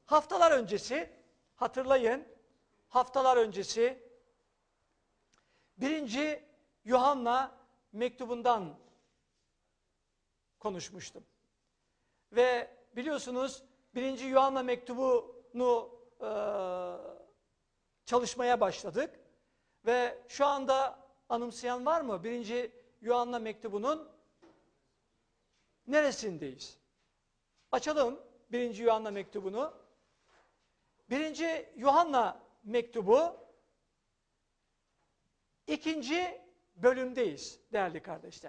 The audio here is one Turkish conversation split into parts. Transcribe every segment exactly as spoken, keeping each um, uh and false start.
haftalar öncesi, hatırlayın, haftalar öncesi birinci Yuhanna mektubundan konuşmuştum. Ve biliyorsunuz birinci Yuhanna mektubunu e, çalışmaya başladık. Ve şu anda anımsayan var mı? birinci Yuhanna mektubunun neresindeyiz? Açalım birinci Yuhanna mektubunu. birinci Yuhanna mektubu ikinci bölümdeyiz değerli kardeşler.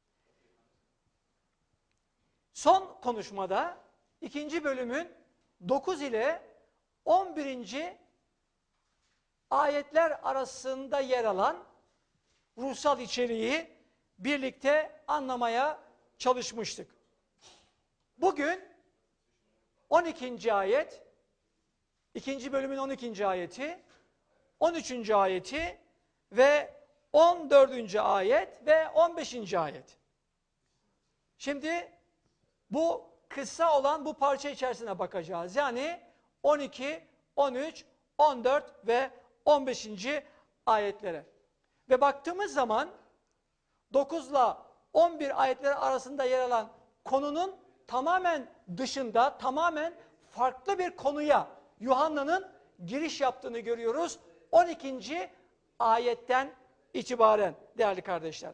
Son konuşmada ikinci bölümün dokuz ile on birinci ayetler arasında yer alan ruhsal içeriği birlikte anlamaya çalışmıştık. Bugün on ikinci ayet, ikinci bölümün on ikinci ayeti, on üçüncü ayeti ve on dördüncü ayet ve on beşinci ayet. Şimdi bu kısa olan bu parça içerisine bakacağız. Yani on iki, on üç, on dört ve on beşinci ayetlere. Ve baktığımız zaman dokuz ile on bir ayetler arasında yer alan konunun tamamen dışında, tamamen farklı bir konuya Yuhanna'nın giriş yaptığını görüyoruz. on ikinci ayetten itibaren değerli kardeşler.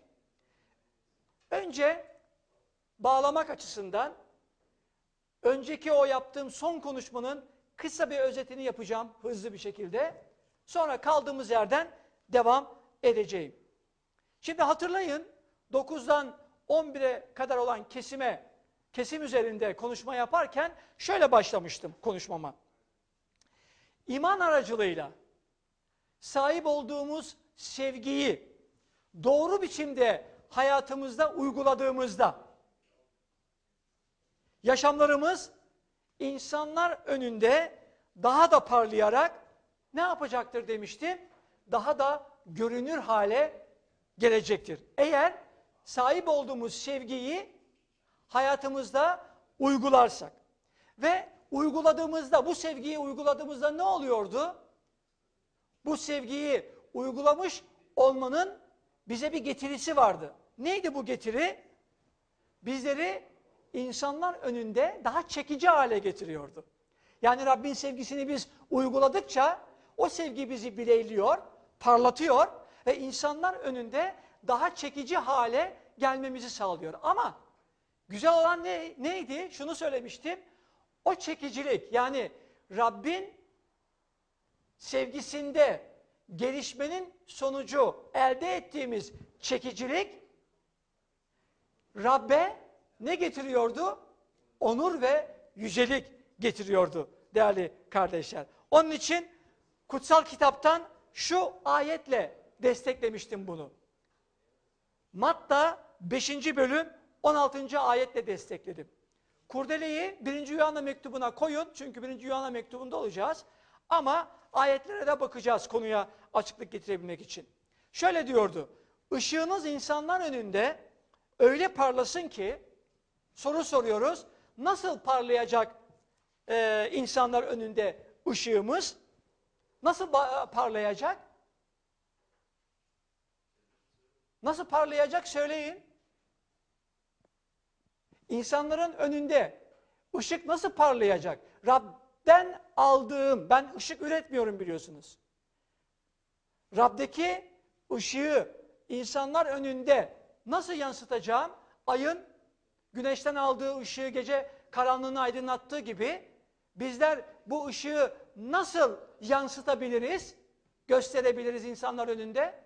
Önce bağlamak açısından önceki o yaptığım son konuşmanın kısa bir özetini yapacağım hızlı bir şekilde. Sonra kaldığımız yerden devam edeceğim. Şimdi hatırlayın dokuzdan on bire kadar olan kesime, kesim üzerinde konuşma yaparken şöyle başlamıştım konuşmama. İman aracılığıyla sahip olduğumuz sevgiyi doğru biçimde hayatımızda uyguladığımızda yaşamlarımız insanlar önünde daha da parlayarak ne yapacaktır demiştim? Daha da görünür hale gelecektir. Eğer sahip olduğumuz sevgiyi hayatımızda uygularsak ve uyguladığımızda, bu sevgiyi uyguladığımızda ne oluyordu? Bu sevgiyi uygulamış olmanın bize bir getirisi vardı. Neydi bu getiri? Bizleri insanlar önünde daha çekici hale getiriyordu. Yani Rabbin sevgisini biz uyguladıkça o sevgi bizi bileyliyor, parlatıyor ve insanlar önünde daha çekici hale gelmemizi sağlıyor. Ama güzel olan ne, neydi? Şunu söylemiştim. O çekicilik, yani Rabbin sevgisinde gelişmenin sonucu elde ettiğimiz çekicilik Rabbe ne getiriyordu? Onur ve yücelik getiriyordu değerli kardeşler. Onun için kutsal kitaptan şu ayetle desteklemiştim bunu. Matta beşinci bölüm on altıncı ayetle destekledim. Kurdeleyi birinci Yuhanna mektubuna koyun. Çünkü birinci Yuhanna mektubunda olacağız. Ama ayetlere de bakacağız konuya açıklık getirebilmek için. Şöyle diyordu. Işığınız insanlar önünde öyle parlasın ki, soru soruyoruz. Nasıl parlayacak e, insanlar önünde ışığımız? Nasıl parlayacak? Nasıl parlayacak söyleyin. İnsanların önünde ışık nasıl parlayacak? Rab'den aldığım, ben ışık üretmiyorum biliyorsunuz. Rab'deki ışığı insanlar önünde nasıl yansıtacağım? Ayın güneşten aldığı ışığı gece karanlığını aydınlattığı gibi bizler bu ışığı nasıl yansıtabiliriz? Gösterebiliriz insanlar önünde?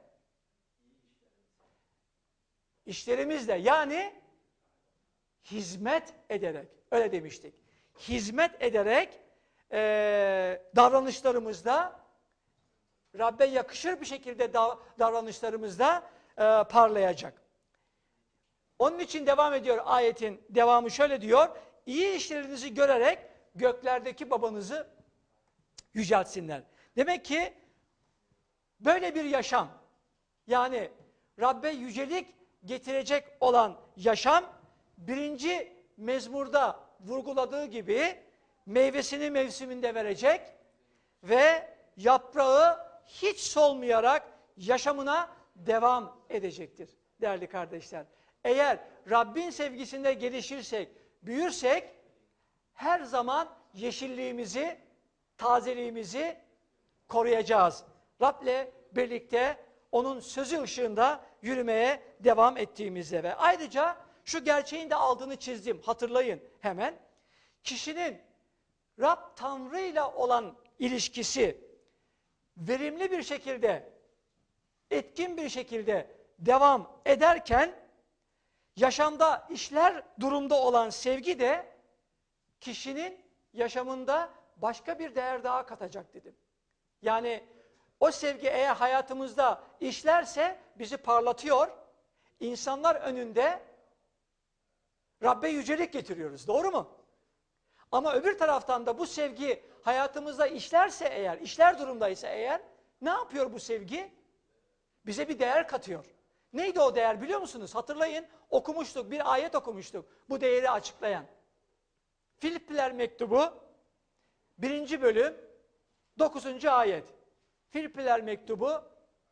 İşlerimizle, yani hizmet ederek, öyle demiştik. Hizmet ederek e, davranışlarımızda, Rabbe yakışır bir şekilde dav davranışlarımızda e, parlayacak. Onun için devam ediyor ayetin devamı, şöyle diyor. İyi işlerinizi görerek göklerdeki babanızı yüceltsinler. Demek ki böyle bir yaşam, yani Rabbe yücelik getirecek olan yaşam, birinci mezmurda vurguladığı gibi meyvesini mevsiminde verecek ve yaprağı hiç solmayarak yaşamına devam edecektir değerli kardeşler. Eğer Rabbin sevgisinde gelişirsek, büyürsek her zaman yeşilliğimizi, tazeliğimizi koruyacağız. Rab'le birlikte onun sözü ışığında yürümeye devam ettiğimizde ve ayrıca şu gerçeğin de altını çizdim. Hatırlayın hemen. Kişinin Rab Tanrı ile olan ilişkisi verimli bir şekilde, etkin bir şekilde devam ederken yaşamda işler durumda olan sevgi de kişinin yaşamında başka bir değer daha katacak dedim. Yani o sevgi eğer hayatımızda işlerse bizi parlatıyor, insanlar önünde Rabbe yücelik getiriyoruz. Doğru mu? Ama öbür taraftan da bu sevgi hayatımızda işlerse eğer, işler durumdaysa eğer ne yapıyor bu sevgi? Bize bir değer katıyor. Neydi o değer biliyor musunuz? Hatırlayın, okumuştuk, bir ayet okumuştuk bu değeri açıklayan. Filipliler mektubu birinci bölüm dokuzuncu ayet. Filipliler mektubu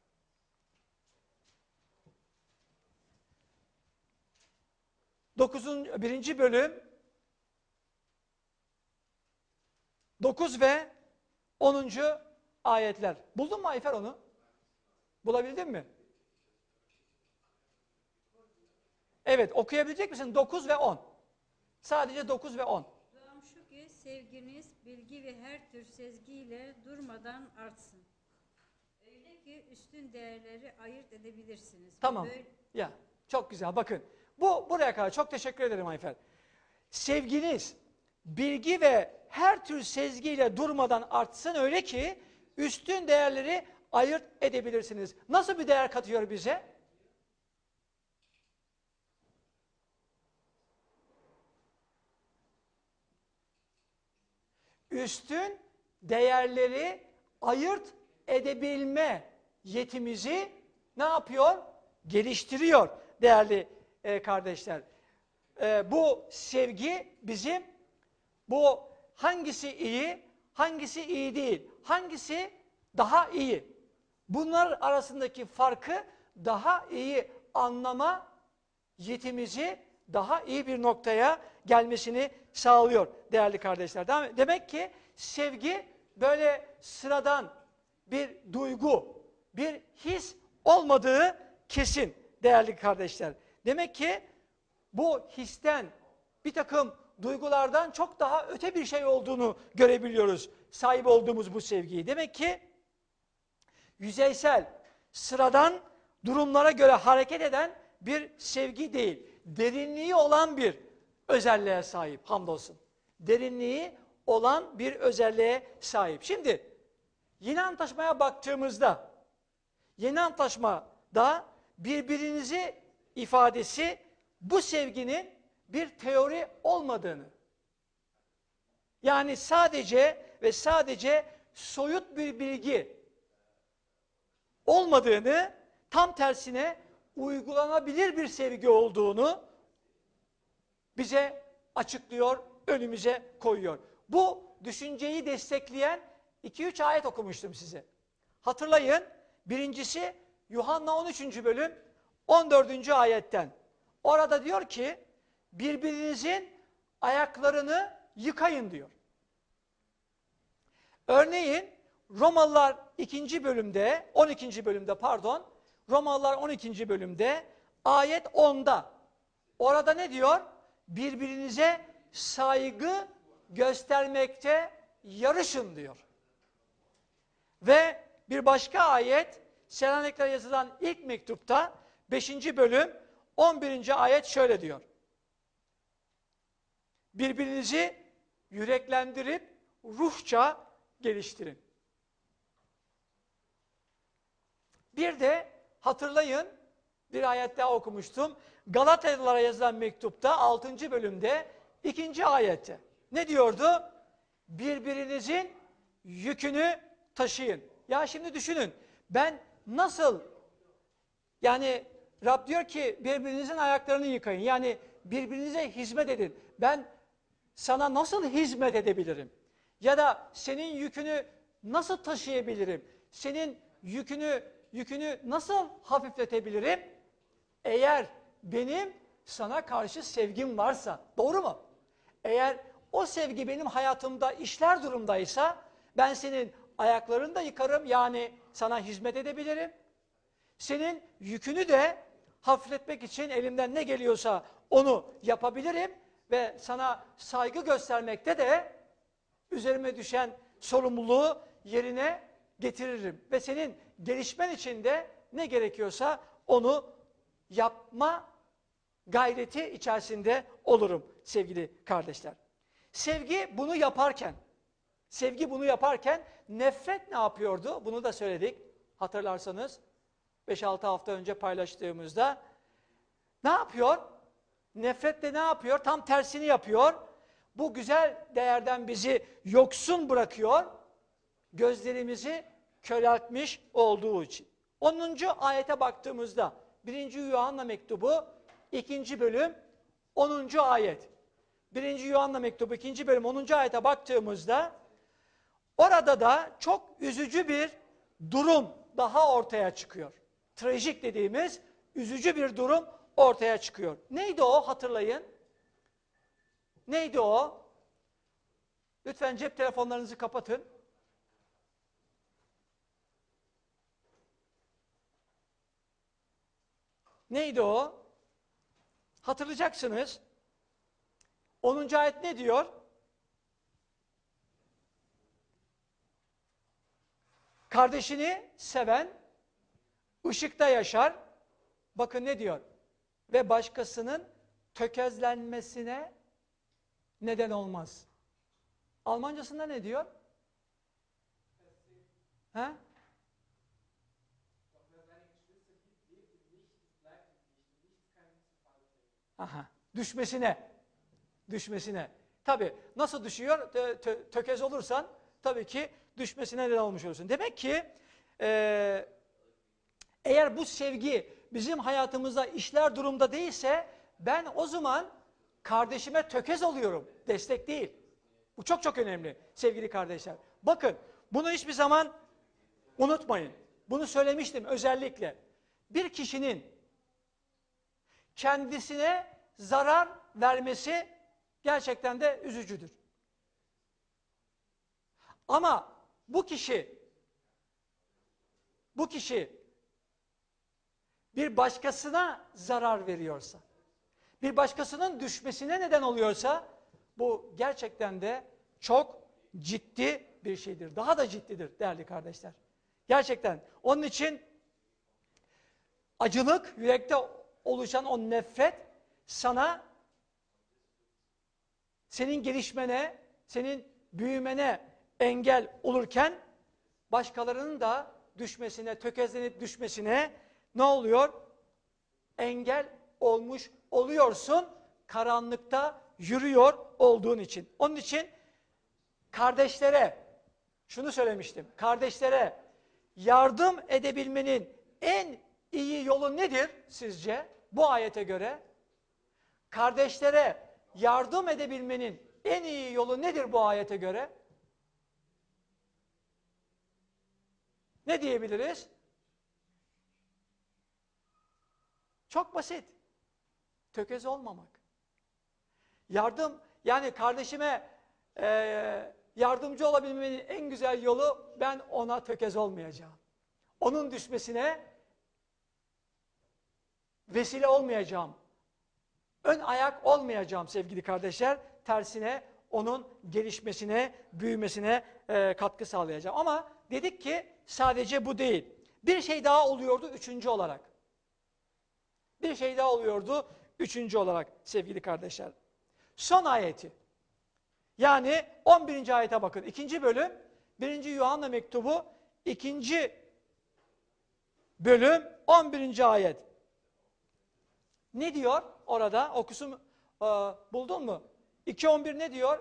dokuzuncu birinci bölüm dokuz ve onuncu ayetler. Buldun mu Ayfer onu? Bulabildin mi? Evet, okuyabilecek misin? dokuz ve on. Sadece dokuz ve on. Duam şu ki sevginiz bilgi ve her tür sezgiyle durmadan artsın. Öyle ki üstün değerleri ayırt edebilirsiniz. Tamam. Böyle... Ya çok güzel. Bakın. Bu buraya kadar çok teşekkür ederim Ayfer. Sevginiz bilgi ve her tür sezgiyle durmadan artsın öyle ki üstün değerleri ayırt edebilirsiniz. Nasıl bir değer katıyor bize? Üstün değerleri ayırt edebilme yetimizi ne yapıyor? Geliştiriyor değerli e, kardeşler. E, bu sevgi bizim bu hangisi iyi, hangisi iyi değil, hangisi daha iyi. Bunlar arasındaki farkı daha iyi anlama yetimizi daha iyi bir noktaya gelmesini sağlıyor değerli kardeşler. Demek ki sevgi böyle sıradan bir duygu, bir his olmadığı kesin değerli kardeşler. Demek ki bu histen, bir takım duygulardan çok daha öte bir şey olduğunu görebiliyoruz sahip olduğumuz bu sevgiyi. Demek ki yüzeysel, sıradan durumlara göre hareket eden bir sevgi değil, derinliği olan bir özelliğe sahip hamdolsun. Derinliği olan bir özelliğe sahip. Şimdi Yeni Antlaşma'ya baktığımızda, Yeni Antlaşma'da birbirinizi ifadesi bu sevginin bir teori olmadığını, yani sadece ve sadece soyut bir bilgi olmadığını, tam tersine uygulanabilir bir sevgi olduğunu bize açıklıyor, önümüze koyuyor. Bu düşünceyi destekleyen iki üç ayet okumuştum size. Hatırlayın, birincisi Yuhanna on üçüncü bölüm on dördüncü ayetten. Orada diyor ki, birbirinizin ayaklarını yıkayın diyor. Örneğin Romalılar ikinci bölümde, on ikinci bölümde pardon, Romalılar on ikinci bölümde ayet onda. Orada ne diyor? Birbirinize saygı göstermekte yarışın diyor. Ve bir başka ayet, Selaniklere yazılan ilk mektupta beşinci bölüm on birinci ayet şöyle diyor. Birbirinizi yüreklendirip ruhça geliştirin. Bir de hatırlayın, bir ayet daha okumuştum. Galatalılara yazılan mektupta altıncı bölümde ikinci ayette. Ne diyordu? Birbirinizin yükünü taşıyın. Ya şimdi düşünün, ben nasıl, yani Rab diyor ki birbirinizin ayaklarını yıkayın. Yani birbirinize hizmet edin. Ben sana nasıl hizmet edebilirim? Ya da senin yükünü nasıl taşıyabilirim? Senin yükünü yükünü nasıl hafifletebilirim? Eğer benim sana karşı sevgim varsa, doğru mu? Eğer o sevgi benim hayatımda işler durumdaysa, ben senin ayaklarını da yıkarım, yani sana hizmet edebilirim. Senin yükünü de hafifletmek için elimden ne geliyorsa onu yapabilirim ve sana saygı göstermekte de üzerime düşen sorumluluğu yerine getiririm. Ve senin gelişmen için de ne gerekiyorsa onu yapma gayreti içerisinde olurum sevgili kardeşler. Sevgi bunu yaparken, sevgi bunu yaparken nefret ne yapıyordu? Bunu da söyledik hatırlarsanız beş altı hafta önce paylaştığımızda. Ne yapıyor? Nefret de ne yapıyor? Tam tersini yapıyor. Bu güzel değerden bizi yoksun bırakıyor. Gözlerimizi köreltmiş olduğu için. onuncu ayete baktığımızda birinci Yuhanna mektubu ikinci bölüm onuncu ayet. birinci Yuhanna mektubu ikinci bölüm onuncu ayete baktığımızda orada da çok üzücü bir durum daha ortaya çıkıyor. Trajik dediğimiz üzücü bir durum ortaya çıkıyor. Neydi o, hatırlayın? Neydi o? Lütfen cep telefonlarınızı kapatın. Neydi o? Hatırlayacaksınız. onuncu ayet ne diyor? Kardeşini seven ışıkta yaşar. Bakın ne diyor? Ve başkasının tökezlenmesine neden olmaz. Almancasında ne diyor? He? Aha, düşmesine. Düşmesine. Tabii nasıl düşüyor? Tö tö tökez olursan tabii ki düşmesine neden olmuş olursun. Demek ki e, eğer bu sevgi bizim hayatımızda işler durumda değilse ben o zaman kardeşime tökez oluyorum. Destek değil. Bu çok çok önemli sevgili kardeşler. Bakın bunu hiçbir zaman unutmayın. Bunu söylemiştim özellikle. Bir kişinin kendisine zarar vermesi gerçekten de üzücüdür. Ama bu kişi bu kişi bir başkasına zarar veriyorsa, bir başkasının düşmesine neden oluyorsa bu gerçekten de çok ciddi bir şeydir. Daha da ciddidir değerli kardeşler. Gerçekten. Onun için acılık, yürekte oluşan o nefret sana, senin gelişmene, senin büyümene engel olurken başkalarının da düşmesine, tökezlenip düşmesine ne oluyor? Engel olmuş oluyorsun karanlıkta yürüyor olduğun için. Onun için kardeşlere, şunu söylemiştim, kardeşlere yardım edebilmenin en iyi yolu nedir sizce? Bu ayete göre kardeşlere yardım edebilmenin en iyi yolu nedir bu ayete göre? Ne diyebiliriz? Çok basit. Tökez olmamak. Yardım, yani kardeşime e, yardımcı olabilmenin en güzel yolu ben ona tökez olmayacağım. Onun düşmesine vesile olmayacağım. Ön ayak olmayacağım sevgili kardeşler. Tersine onun gelişmesine, büyümesine e, katkı sağlayacağım. Ama dedik ki sadece bu değil. Bir şey daha oluyordu üçüncü olarak. Bir şey daha oluyordu üçüncü olarak sevgili kardeşler. Son ayeti. Yani on birinci ayete bakın. İkinci bölüm, birinci Yuhanna mektubu, ikinci bölüm, on birinci ayet. Ne diyor orada? Okusun, e, buldun mu? iki on bir ne diyor?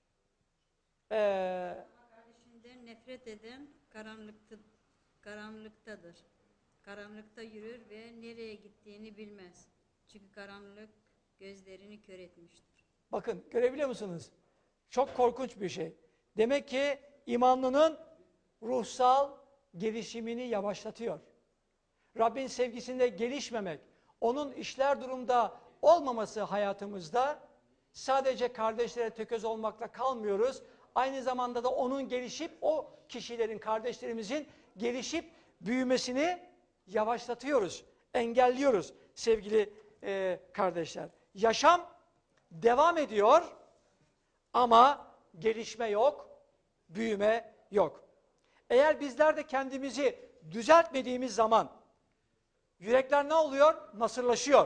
Ee, Kardeşinden nefret eden karanlıkta, karanlıktadır. Karanlıkta yürür ve nereye gittiğini bilmez. Çünkü karanlık gözlerini kör etmiştir. bakın görebiliyor musunuz? Çok korkunç bir şey. Demek ki imanlının ruhsal gelişimini yavaşlatıyor. Rabbin sevgisinde gelişmemek, onun işler durumda olmaması hayatımızda sadece kardeşlere tököz olmakla kalmıyoruz. Aynı zamanda da onun gelişip, o kişilerin, kardeşlerimizin gelişip büyümesini yavaşlatıyoruz, engelliyoruz sevgili e, kardeşler. Yaşam devam ediyor ama gelişme yok, büyüme yok. Eğer bizler de kendimizi düzeltmediğimiz zaman yürekler ne oluyor? Nasırlaşıyor.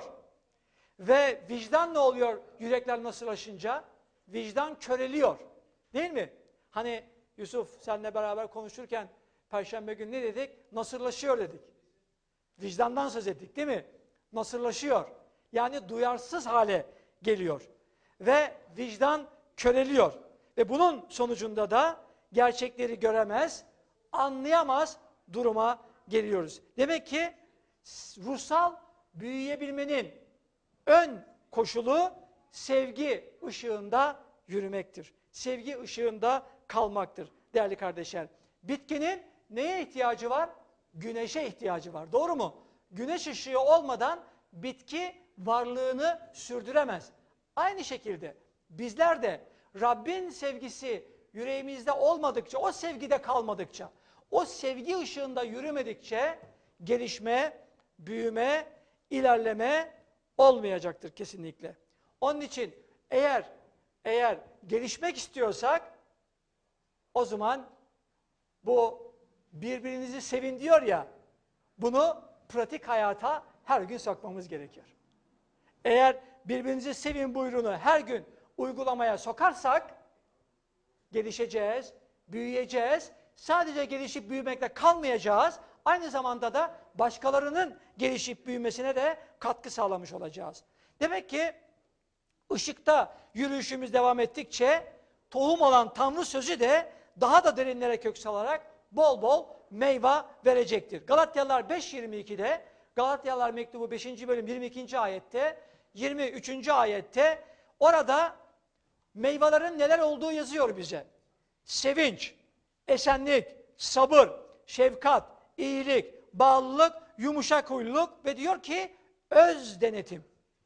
Ve vicdan ne oluyor yürekler nasırlaşınca? Vicdan köreliyor. Değil mi? Hani Yusuf seninle beraber konuşurken Perşembe günü ne dedik? Nasırlaşıyor dedik. Vicdandan söz ettik değil mi? Nasırlaşıyor. Yani duyarsız hale geliyor. Ve vicdan köreliyor. Ve bunun sonucunda da gerçekleri göremez, anlayamaz duruma geliyoruz. Demek ki ruhsal büyüyebilmenin ön koşulu sevgi ışığında yürümektir. Sevgi ışığında kalmaktır değerli kardeşler. Bitkinin neye ihtiyacı var? Güneşe ihtiyacı var. Doğru mu? Güneş ışığı olmadan bitki varlığını sürdüremez. Aynı şekilde bizler de Rabbin sevgisi yüreğimizde olmadıkça, o sevgide kalmadıkça, o sevgi ışığında yürümedikçe gelişme, büyüme, ilerleme olmayacaktır kesinlikle. Onun için eğer eğer gelişmek istiyorsak o zaman bu birbirinizi sevin diyor ya, bunu pratik hayata her gün sokmamız gerekiyor. Eğer birbirinizi sevin buyruğunu her gün uygulamaya sokarsak gelişeceğiz, büyüyeceğiz. Sadece gelişip büyümekle kalmayacağız. Aynı zamanda da başkalarının gelişip büyümesine de katkı sağlamış olacağız. Demek ki ışıkta yürüyüşümüz devam ettikçe tohum olan Tanrı sözü de daha da derinlere kök salarak bol bol meyve verecektir. Galatyalılar beş yirmi iki'de, Galatyalılar mektubu beşinci bölüm yirmi ikinci ayette, yirmi üçüncü ayette orada meyvelerin neler olduğu yazıyor bize. Sevinç, esenlik, sabır, şefkat, iyilik, bağlılık, yumuşak huyluluk ve diyor ki öz denetim.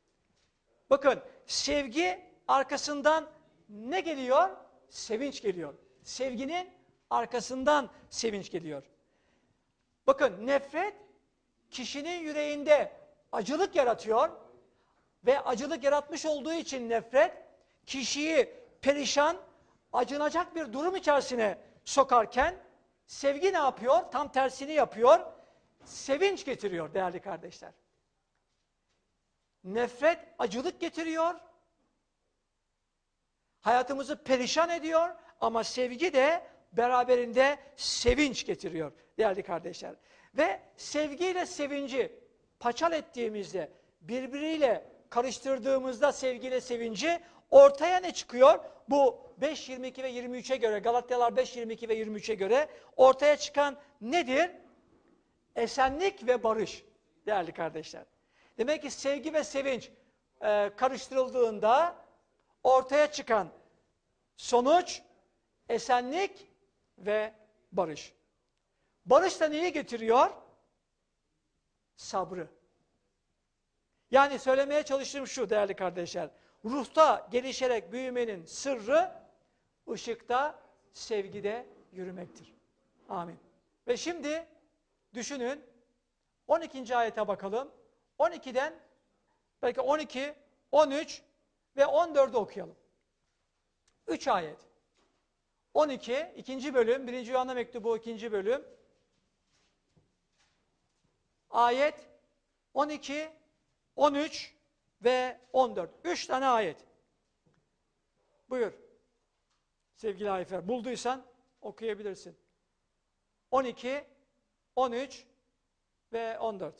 Bakın sevgi arkasından ne geliyor? Sevinç geliyor. Sevginin arkasından sevinç geliyor. Bakın nefret kişinin yüreğinde acılık yaratıyor ve acılık yaratmış olduğu için nefret kişiyi perişan, acınacak bir durum içerisine sokarken sevgi ne yapıyor? Tam tersini yapıyor. Sevinç getiriyor değerli kardeşler. Nefret acılık getiriyor. Hayatımızı perişan ediyor ama sevgi de beraberinde sevinç getiriyor değerli kardeşler. Ve sevgiyle sevinci paçal ettiğimizde, birbiriyle karıştırdığımızda sevgiyle sevinci ortaya ne çıkıyor? Bu beş yirmi iki ve yirmi üç'e göre, Galatyalar beş yirmi iki ve yirmi üç'e göre ortaya çıkan nedir? Esenlik ve barış değerli kardeşler. Demek ki sevgi ve sevinç e, karıştırıldığında ortaya çıkan sonuç esenlik ve barış. Barış da neyi getiriyor? Sabrı. Yani söylemeye çalıştığım şu değerli kardeşler. Ruhta gelişerek büyümenin sırrı ışıkta, sevgide yürümektir. Amin. Ve şimdi düşünün on ikinci ayete bakalım. on iki'den belki on iki, on üç ve on dörd'ü okuyalım. üç ayet. on iki, ikinci bölüm, birinci Yuhanna mektubu ikinci bölüm. Ayet on iki, on üç ve on dört. üç tane ayet. Buyur. Sevgili Ayfer, bulduysan okuyabilirsin. on iki, on üç ve on dört.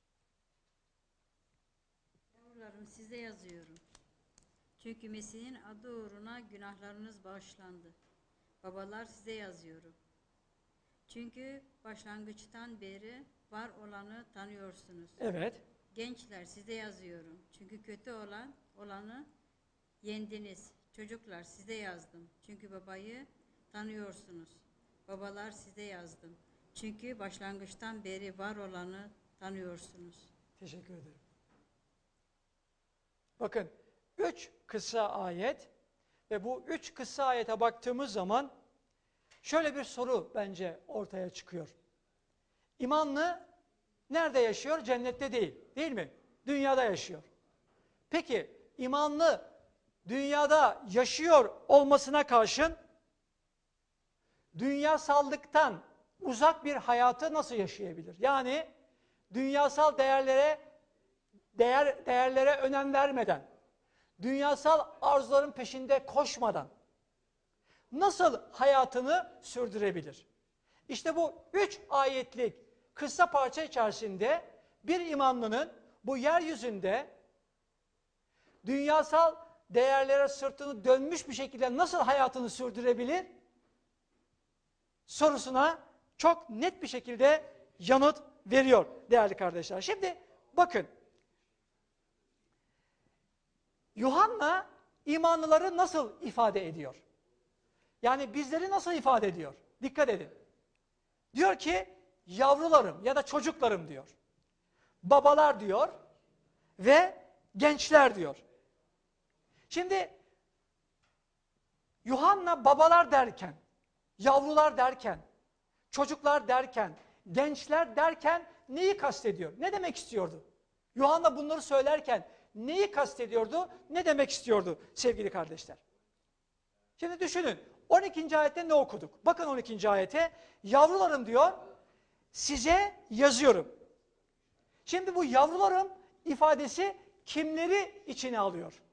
Yavrularım size yazıyorum. Çünkü Mesih'in adı uğruna günahlarınız bağışlandı. Babalar size yazıyorum. Çünkü başlangıçtan beri var olanı tanıyorsunuz. Evet. Gençler size yazıyorum. Çünkü kötü olan olanı yendiniz. Çocuklar size yazdım. Çünkü babayı tanıyorsunuz. Babalar size yazdım. Çünkü başlangıçtan beri var olanı tanıyorsunuz. Teşekkür ederim. Bakın, üç kısa ayet ve bu üç kısa ayete baktığımız zaman şöyle bir soru bence ortaya çıkıyor. İmanlı nerede yaşıyor? Cennette değil, değil mi? Dünyada yaşıyor. Peki, imanlı dünyada yaşıyor olmasına karşın dünyasallıktan uzak bir hayatı nasıl yaşayabilir? Yani dünyasal değerlere değer değerlere önem vermeden, dünyasal arzuların peşinde koşmadan nasıl hayatını sürdürebilir? İşte bu üç ayetlik kısa parça içerisinde bir imanlının bu yeryüzünde dünyasal değerlere sırtını dönmüş bir şekilde nasıl hayatını sürdürebilir sorusuna çok net bir şekilde yanıt veriyor değerli kardeşler. Şimdi bakın, Yuhanna imanlıları nasıl ifade ediyor? Yani bizleri nasıl ifade ediyor? Dikkat edin. Diyor ki yavrularım ya da çocuklarım diyor. Babalar diyor ve gençler diyor. Şimdi Yuhanna babalar derken, yavrular derken, çocuklar derken, gençler derken neyi kastediyor? Ne demek istiyordu? Yuhanna bunları söylerken neyi kastediyordu? Ne demek istiyordu sevgili kardeşler? Şimdi düşünün. on ikinci ayette ne okuduk? Bakın on ikinci ayete. Yavrularım diyor, size yazıyorum. Şimdi bu yavrularım ifadesi kimleri içine alıyor?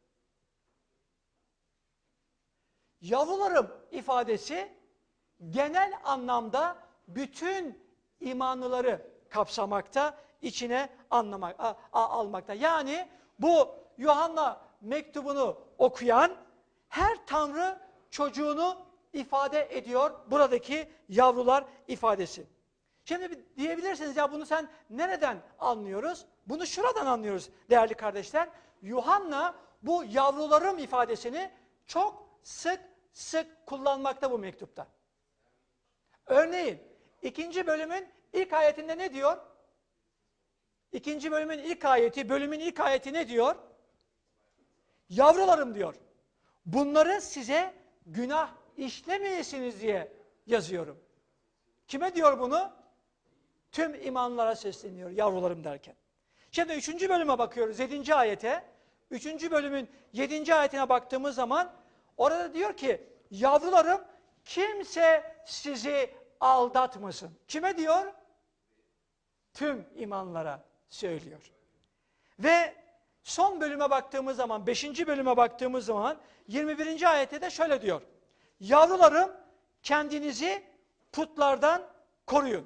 Yavrularım ifadesi genel anlamda bütün imanlıları kapsamakta, içine anlamak, a, a, almakta. Yani bu Yuhanna mektubunu okuyan her Tanrı çocuğunu ifade ediyor buradaki yavrular ifadesi. Şimdi diyebilirsiniz ya bunu sen nereden anlıyoruz? Bunu şuradan anlıyoruz değerli kardeşler. Yuhanna bu yavrularım ifadesini çok sık sık kullanmakta bu mektupta. Örneğin ikinci bölümün ilk ayetinde ne diyor? İkinci bölümün ilk ayeti, bölümün ilk ayeti ne diyor? Yavrularım diyor. Bunları size günah işlemeyesiniz diye yazıyorum. Kime diyor bunu? Tüm imanlara sesleniyor yavrularım derken. Şimdi üçüncü bölüme bakıyoruz, yedinci ayete. Üçüncü bölümün yedinci ayetine baktığımız zaman orada diyor ki yavrularım kimse sizi aldatmasın. Kime diyor? Tüm imanlara söylüyor. Ve son bölüme baktığımız zaman, beşinci bölüme baktığımız zaman yirmi birinci ayette de şöyle diyor. Yavrularım kendinizi putlardan koruyun.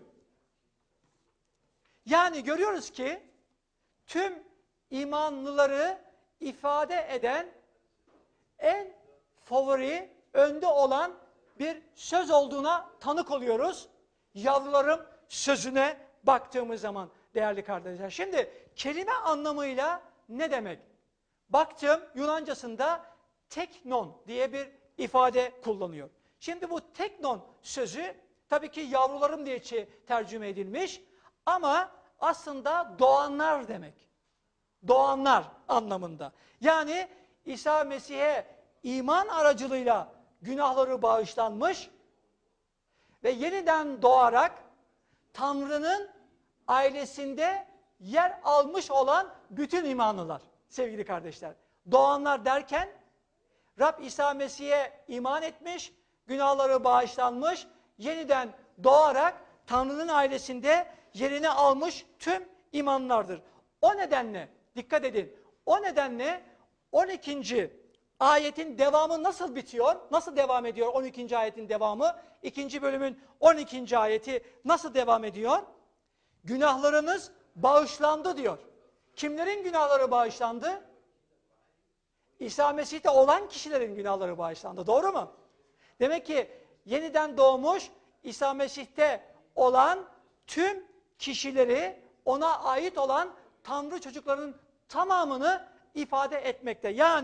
Yani görüyoruz ki tüm imanlıları ifade eden en favori, önde olan bir söz olduğuna tanık oluyoruz. Yavrularım sözüne baktığımız zaman değerli kardeşler. Şimdi kelime anlamıyla ne demek? Baktım Yunancasında teknon diye bir ifade kullanıyor. Şimdi bu teknon sözü tabii ki yavrularım diye tercüme edilmiş ama aslında doğanlar demek. Doğanlar anlamında. Yani İsa Mesih'e iman aracılığıyla günahları bağışlanmış ve yeniden doğarak Tanrı'nın ailesinde yer almış olan bütün imanlılar sevgili kardeşler. Doğanlar derken Rab İsa Mesih'e iman etmiş, günahları bağışlanmış, yeniden doğarak Tanrı'nın ailesinde yerini almış tüm imanlardır. O nedenle dikkat edin. O nedenle on ikinci ayetin devamı nasıl bitiyor? Nasıl devam ediyor on ikinci ayetin devamı? İkinci bölümün on ikinci ayeti nasıl devam ediyor? Günahlarınız bağışlandı diyor. Kimlerin günahları bağışlandı? İsa Mesih'te olan kişilerin günahları bağışlandı. Doğru mu? Demek ki yeniden doğmuş İsa Mesih'te olan tüm kişileri, ona ait olan Tanrı çocuklarının tamamını ifade etmekte. Yani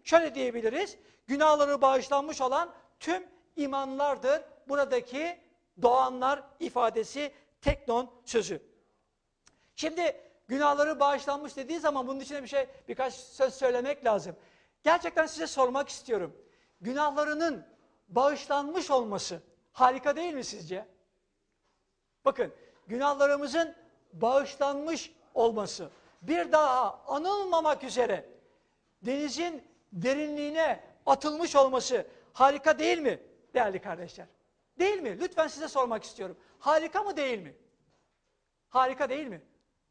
şöyle diyebiliriz. Günahları bağışlanmış olan tüm imanlardır. Buradaki doğanlar ifadesi teknon sözü. Şimdi günahları bağışlanmış dediği zaman bunun içine bir şey, birkaç söz söylemek lazım. Gerçekten size sormak istiyorum. Günahlarının bağışlanmış olması harika değil mi sizce? Bakın, günahlarımızın bağışlanmış olması, bir daha anılmamak üzere denizin derinliğine atılmış olması harika değil mi değerli kardeşler? Değil mi? Lütfen size sormak istiyorum. Harika mı değil mi? Harika değil mi?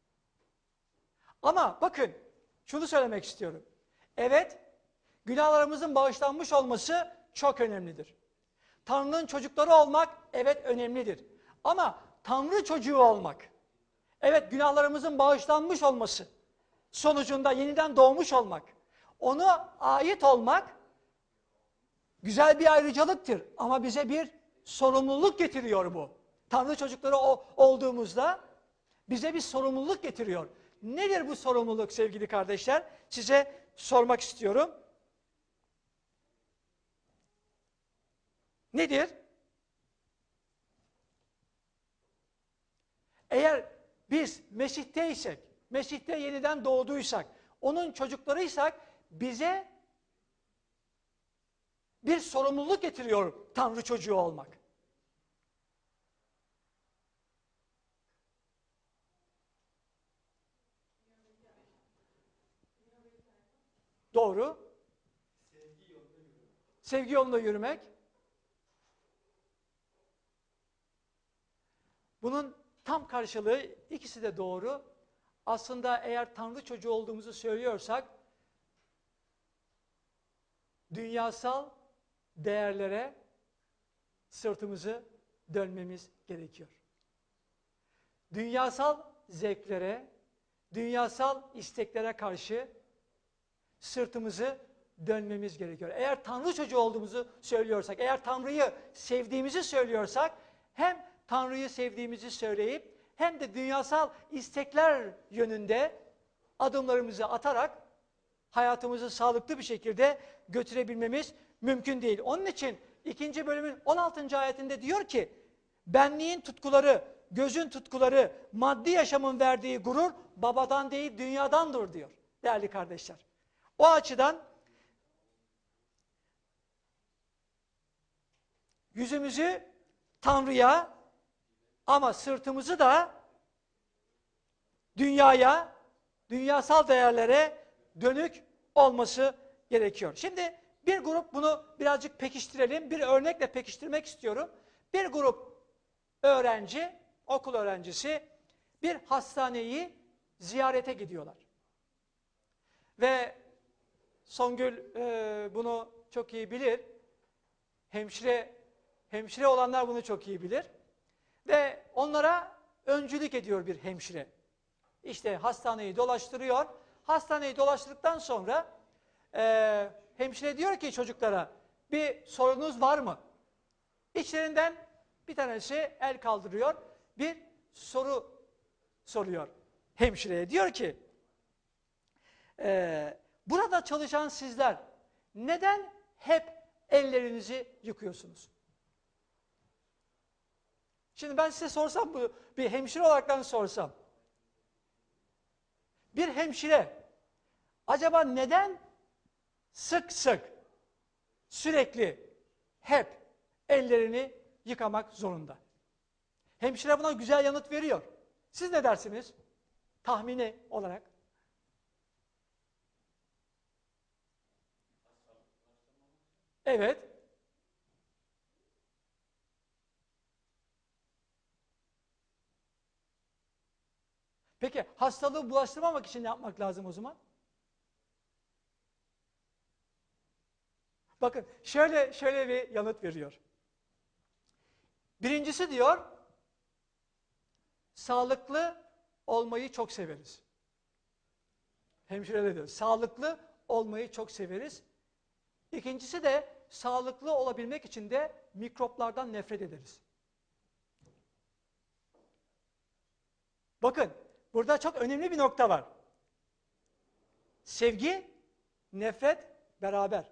Ama bakın, şunu söylemek istiyorum. Evet, günahlarımızın bağışlanmış olması çok önemlidir. Tanrı'nın çocukları olmak, evet önemlidir. Ama Tanrı çocuğu olmak, evet günahlarımızın bağışlanmış olması, sonucunda yeniden doğmuş olmak, ona ait olmak güzel bir ayrıcalıktır. Ama bize bir sorumluluk getiriyor bu. Tanrı çocukları olduğumuzda bize bir sorumluluk getiriyor. Nedir bu sorumluluk sevgili kardeşler? Size sormak istiyorum. Nedir? Eğer biz Mesih'teysek, Mesih'te yeniden doğduysak, onun çocuklarıysak bize bir sorumluluk getiriyor Tanrı çocuğu olmak. Doğru. Sevgi yolunda yürümek. Sevgi yolunda yürümek. Bunun tam karşılığı, ikisi de doğru. Aslında eğer Tanrı çocuğu olduğumuzu söylüyorsak, dünyasal değerlere sırtımızı dönmemiz gerekiyor. Dünyasal zevklere, dünyasal isteklere karşı sırtımızı dönmemiz gerekiyor. Eğer Tanrı çocuğu olduğumuzu söylüyorsak, eğer Tanrı'yı sevdiğimizi söylüyorsak, hem Tanrı'yı sevdiğimizi söyleyip hem de dünyasal istekler yönünde adımlarımızı atarak hayatımızı sağlıklı bir şekilde götürebilmemiz mümkün değil. Onun için ikinci bölümün on altıncı ayetinde diyor ki, benliğin tutkuları, gözün tutkuları, maddi yaşamın verdiği gurur babadan değil dünyadandır diyor değerli kardeşler. O açıdan yüzümüzü Tanrı'ya ama sırtımızı da dünyaya, dünyasal değerlere dönük olması gerekiyor. Şimdi bir grup, bunu birazcık pekiştirelim. Bir örnekle pekiştirmek istiyorum. Bir grup öğrenci, okul öğrencisi bir hastaneyi ziyarete gidiyorlar. Ve Songül e, bunu çok iyi bilir. Hemşire, hemşire olanlar bunu çok iyi bilir. Ve onlara öncülük ediyor bir hemşire. İşte hastaneyi dolaştırıyor. Hastaneyi dolaştırdıktan sonra e, hemşire diyor ki çocuklara, bir sorunuz var mı? İçlerinden bir tanesi el kaldırıyor. Bir soru soruyor hemşireye. Diyor ki, e, burada çalışan sizler neden hep ellerinizi yıkıyorsunuz? Şimdi ben size sorsam, bu bir hemşire olaraktan sorsam, bir hemşire acaba neden sık sık, sürekli, hep ellerini yıkamak zorunda? Hemşire buna güzel yanıt veriyor. Siz ne dersiniz? Tahmini olarak. Evet. Peki hastalığı bulaştırmamak için ne yapmak lazım o zaman? Bakın şöyle şöyle bir yanıt veriyor. Birincisi diyor, sağlıklı olmayı çok severiz. Hemşire de diyor, sağlıklı olmayı çok severiz. İkincisi de sağlıklı olabilmek için de mikroplardan nefret ederiz. Bakın, burada çok önemli bir nokta var. Sevgi, nefret Beraber.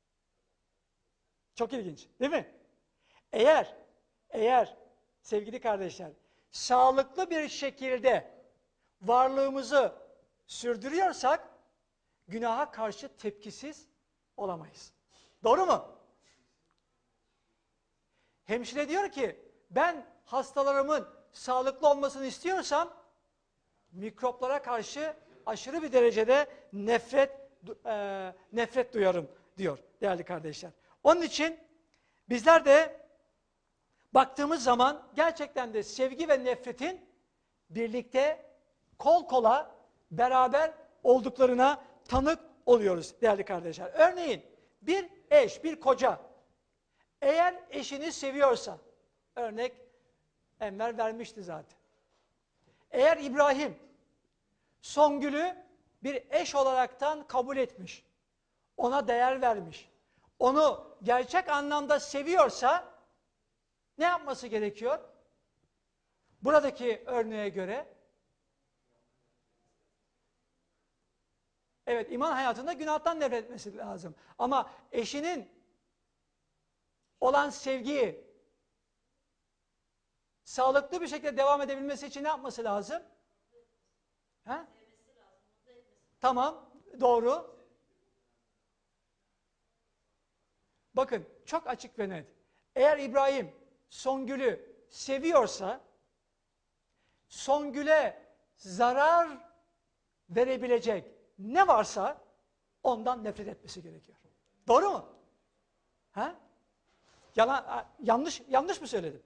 Çok ilginç, değil mi? Eğer, eğer sevgili kardeşler, sağlıklı bir şekilde varlığımızı sürdürüyorsak, günaha karşı tepkisiz olamayız. Doğru mu? Hemşire diyor ki, ben hastalarımın sağlıklı olmasını istiyorsam, mikroplara karşı aşırı bir derecede nefret e, nefret duyarım diyor değerli kardeşler. Onun için bizler de baktığımız zaman gerçekten de sevgi ve nefretin birlikte kol kola beraber olduklarına tanık oluyoruz değerli kardeşler. Örneğin bir eş, bir koca eğer eşini seviyorsa, örnek Enver vermişti zaten. Eğer İbrahim Songül'ü bir eş olaraktan kabul etmiş, ona değer vermiş, onu gerçek anlamda seviyorsa ne yapması gerekiyor? Buradaki örneğe göre evet, iman hayatında günahtan nefret etmesi lazım. Ama eşinin olan sevgiyi sağlıklı bir şekilde devam edebilmesi için ne yapması lazım? He? Tamam, doğru. Bakın, çok açık ve net. Eğer İbrahim Songül'ü seviyorsa, Songül'e zarar verebilecek ne varsa ondan nefret etmesi gerekiyor. Doğru mu? Ha? Yalan, yanlış, yanlış mı söyledim?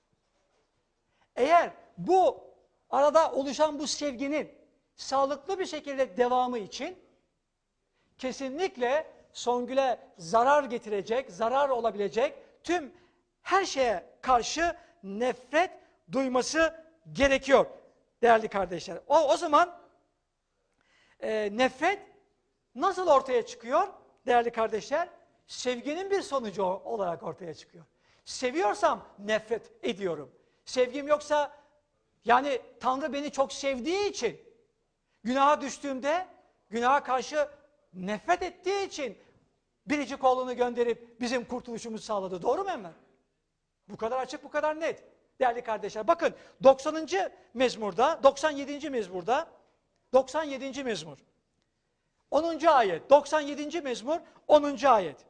Eğer bu arada oluşan bu sevginin sağlıklı bir şekilde devamı için kesinlikle Songül'e zarar getirecek, zarar olabilecek tüm her şeye karşı nefret duyması gerekiyor değerli kardeşler. O, o zaman e, nefret nasıl ortaya çıkıyor değerli kardeşler? Sevginin bir sonucu olarak ortaya çıkıyor. Seviyorsam nefret ediyorum. Sevgim yoksa, yani Tanrı beni çok sevdiği için, günaha düştüğümde, günaha karşı nefret ettiği için biricik oğlunu gönderip bizim kurtuluşumuzu sağladı. Doğru mu hemen? Bu kadar açık, bu kadar net. Değerli kardeşler, bakın doksanıncı mezmurda, doksan yedinci mezmurda, doksan yedinci mezmur, onuncu ayet, doksan yedinci mezmur, onuncu ayet.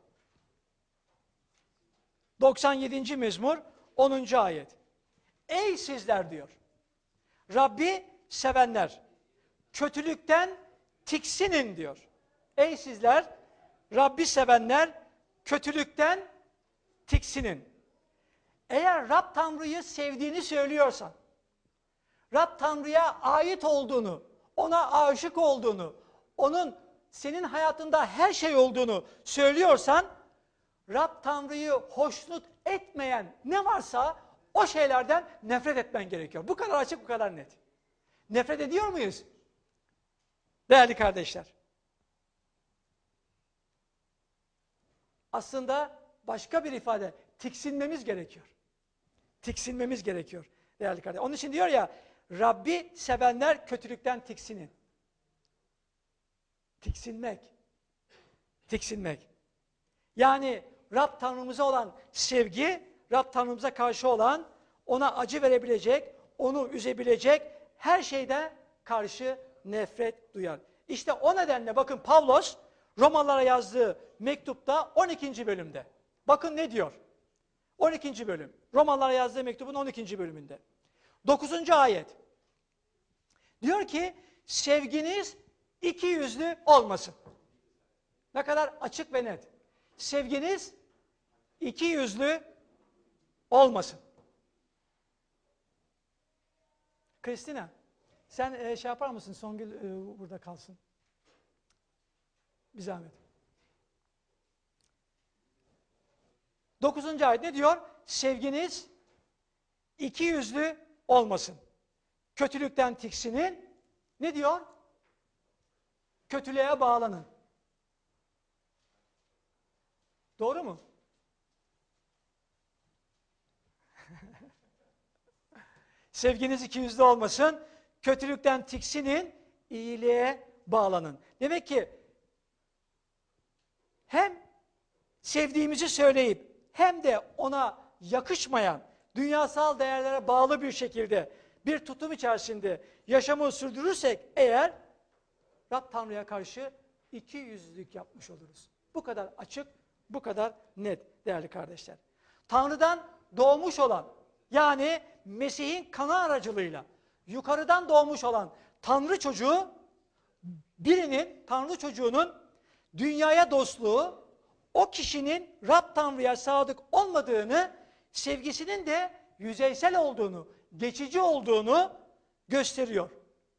doksan yedinci mezmur, onuncu ayet. Ey sizler diyor, Rabbi sevenler, kötülükten tiksinin diyor. Ey sizler, Rabbi sevenler, kötülükten tiksinin. Eğer Rab Tanrı'yı sevdiğini söylüyorsan, Rab Tanrı'ya ait olduğunu, ona aşık olduğunu, onun senin hayatında her şey olduğunu söylüyorsan, Rab Tanrı'yı hoşnut etmeyen ne varsa o şeylerden nefret etmen gerekiyor. Bu kadar açık, bu kadar net. Nefret ediyor muyuz? Değerli kardeşler. Aslında başka bir ifade, tiksinmemiz gerekiyor. Tiksinmemiz gerekiyor değerli kardeşler. Onun için diyor ya, Rabbi sevenler kötülükten tiksinin. Tiksinmek. Tiksinmek. Yani Rab Tanrımıza olan sevgi, Rab Tanrımıza karşı olan, ona acı verebilecek, onu üzebilecek her şeyden karşı nefret duyar. İşte o nedenle bakın Pavlos Romalılara yazdığı mektupta on ikinci bölümde. Bakın ne diyor? on ikinci bölüm. Romalılara yazdığı mektubun on ikinci bölümünde. dokuzuncu ayet. Diyor ki sevginiz iki yüzlü olmasın. Ne kadar açık ve net. Sevginiz iki yüzlü olmasın. Kristina, sen e, şey yapar mısın? Songül e, burada kalsın. Bir zahmet. Dokuzuncu ayet ne diyor? Sevginiz iki yüzlü olmasın. Kötülükten tiksinin. Ne diyor? Kötülüğe bağlanın. Doğru mu? Sevginiz iki yüzlü olmasın. Kötülükten tiksinin, iyiliğe bağlanın. Demek ki hem sevdiğimizi söyleyip hem de ona yakışmayan, dünyasal değerlere bağlı bir şekilde bir tutum içerisinde yaşamı sürdürürsek eğer Rab Tanrı'ya karşı iki yüzlülük yapmış oluruz. Bu kadar açık, bu kadar net değerli kardeşler. Tanrı'dan doğmuş olan, yani Mesih'in kanı aracılığıyla yukarıdan doğmuş olan Tanrı çocuğu, birinin, Tanrı çocuğunun dünyaya dostluğu, o kişinin Rab Tanrı'ya sadık olmadığını, sevgisinin de yüzeysel olduğunu, geçici olduğunu gösteriyor.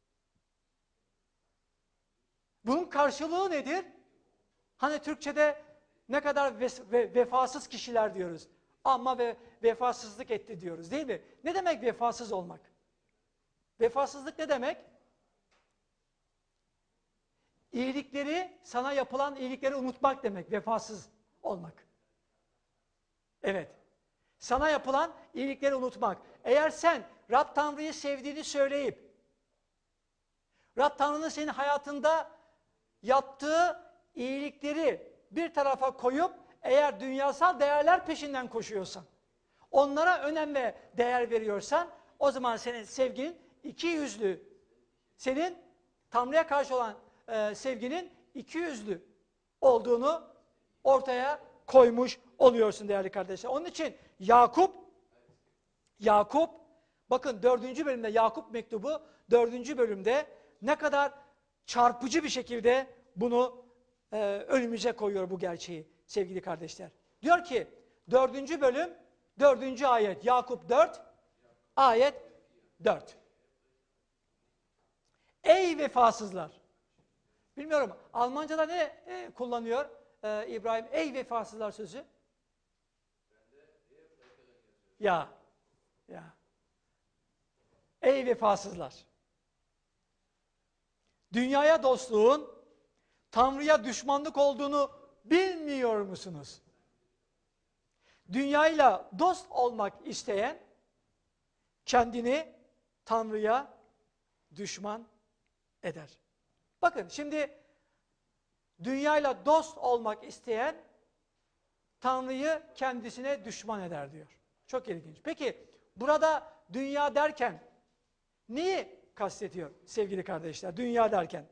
Bunun karşılığı nedir? Hani Türkçe'de ne kadar vefasız kişiler diyoruz. Ama ve vefasızlık etti diyoruz, değil mi? Ne demek vefasız olmak? Vefasızlık ne demek? İyilikleri, sana yapılan iyilikleri unutmak demek, vefasız olmak. Evet. Sana yapılan iyilikleri unutmak. Eğer sen Rab Tanrı'yı sevdiğini söyleyip, Rab Tanrı'nın senin hayatında yaptığı iyilikleri bir tarafa koyup, eğer dünyasal değerler peşinden koşuyorsan, onlara önem ve değer veriyorsan, o zaman senin sevginin iki yüzlü, senin Tanrı'ya karşı olan e, sevginin iki yüzlü olduğunu ortaya koymuş oluyorsun değerli kardeşler. Onun için Yakup, Yakup, bakın dördüncü bölümde Yakup mektubu, dördüncü bölümde ne kadar çarpıcı bir şekilde bunu e, önümüze koyuyor bu gerçeği sevgili kardeşler. Diyor ki dördüncü bölüm, dördüncü ayet, Yakup dört, ayet dört. Ey vefasızlar! Bilmiyorum, Almanca'da ne e, kullanıyor e, İbrahim? Ey vefasızlar sözü. Ya, ya. Ey vefasızlar! Dünyaya dostluğun Tanrı'ya düşmanlık olduğunu bilmiyor musunuz? Dünyayla dost olmak isteyen kendini Tanrı'ya düşman eder. Bakın şimdi dünyayla dost olmak isteyen Tanrı'yı kendisine düşman eder diyor. Çok ilginç. Peki burada dünya derken neyi kastediyor sevgili kardeşler? Dünya derken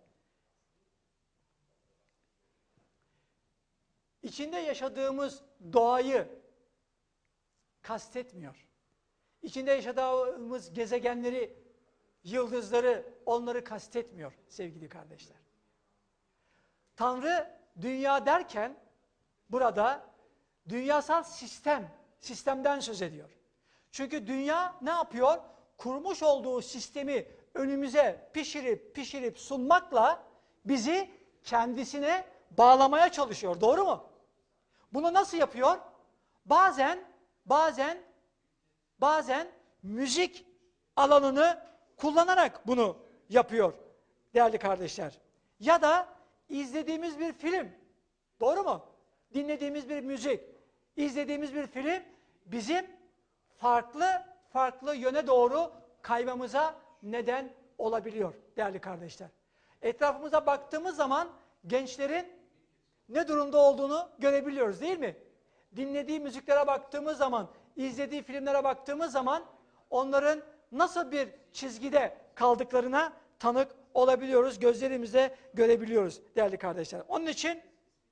İçinde yaşadığımız doğayı kastetmiyor. İçinde yaşadığımız gezegenleri, yıldızları, onları kastetmiyor sevgili kardeşler. Tanrı dünya derken burada dünyasal sistem, sistemden söz ediyor. Çünkü dünya ne yapıyor? Kurmuş olduğu sistemi önümüze pişirip pişirip sunmakla bizi kendisine bağlamaya çalışıyor. Doğru mu? Bunu nasıl yapıyor? Bazen, bazen, bazen müzik alanını kullanarak bunu yapıyor değerli kardeşler. Ya da izlediğimiz bir film, doğru mu? Dinlediğimiz bir müzik, izlediğimiz bir film bizim farklı farklı yöne doğru kaymamıza neden olabiliyor değerli kardeşler. Etrafımıza baktığımız zaman gençlerin ne durumda olduğunu görebiliyoruz, değil mi? Dinlediği müziklere baktığımız zaman, izlediği filmlere baktığımız zaman onların nasıl bir çizgide kaldıklarına tanık olabiliyoruz, gözlerimizle görebiliyoruz değerli kardeşler. Onun için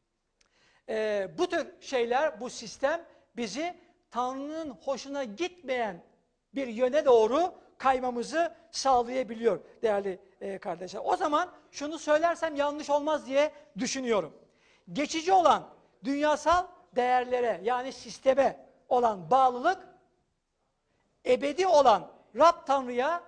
e, bu tür şeyler, bu sistem bizi Tanrı'nın hoşuna gitmeyen bir yöne doğru kaymamızı sağlayabiliyor değerli e, kardeşler. O zaman şunu söylersem yanlış olmaz diye düşünüyorum. Geçici olan dünyasal değerlere, yani sisteme olan bağlılık, ebedi olan Rab Tanrı'ya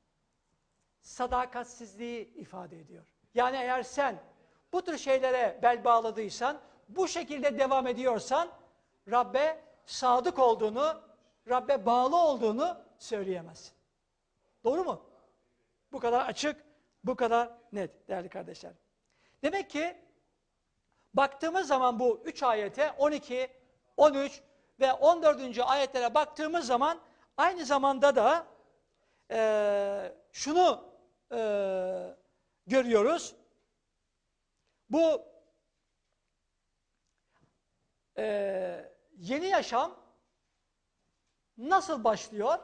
sadakatsizliği ifade ediyor. Yani eğer sen bu tür şeylere bel bağladıysan, bu şekilde devam ediyorsan, Rabbe sadık olduğunu, Rabbe bağlı olduğunu söyleyemezsin. Doğru mu? Bu kadar açık, bu kadar net değerli kardeşler. Demek ki baktığımız zaman bu üç ayete, on iki, on üç ve on dördüncü ayetlere baktığımız zaman aynı zamanda da e, şunu e, görüyoruz. Bu Ee, yeni yaşam nasıl başlıyor?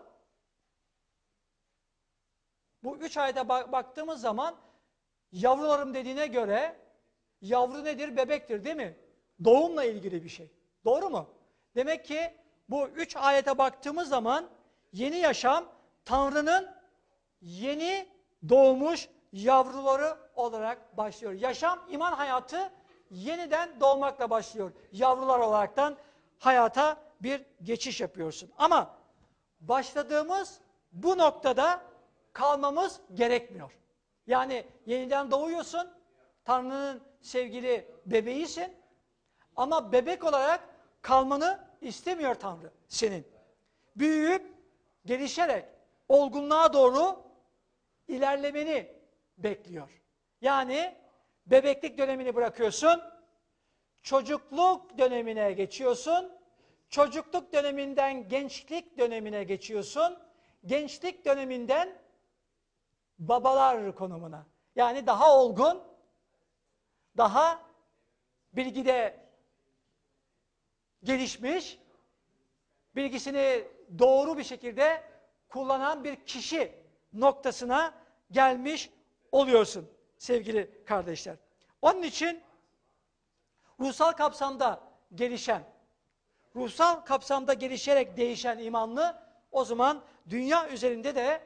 Bu üç ayda bak baktığımız zaman yavrularım dediğine göre yavru nedir? Bebektir değil mi? Doğumla ilgili bir şey. Doğru mu? Demek ki bu üç ayete baktığımız zaman yeni yaşam Tanrı'nın yeni doğmuş yavruları olarak başlıyor. Yaşam, iman hayatı yeniden doğmakla başlıyor. Yavrular olaraktan hayata bir geçiş yapıyorsun. Ama başladığımız bu noktada kalmamız gerekmiyor. Yani yeniden doğuyorsun, Tanrı'nın sevgili bebeğisin ama bebek olarak kalmanı istemiyor Tanrı senin. Büyüyüp, gelişerek, olgunluğa doğru ilerlemeni bekliyor. Yani bebeklik dönemini bırakıyorsun, çocukluk dönemine geçiyorsun, çocukluk döneminden gençlik dönemine geçiyorsun, gençlik döneminden babalar konumuna. Yani daha olgun, daha bilgide gelişmiş, bilgisini doğru bir şekilde kullanan bir kişi noktasına gelmiş oluyorsun sevgili kardeşler. Onun için ruhsal kapsamda gelişen, ruhsal kapsamda gelişerek değişen imanlı o zaman dünya üzerinde de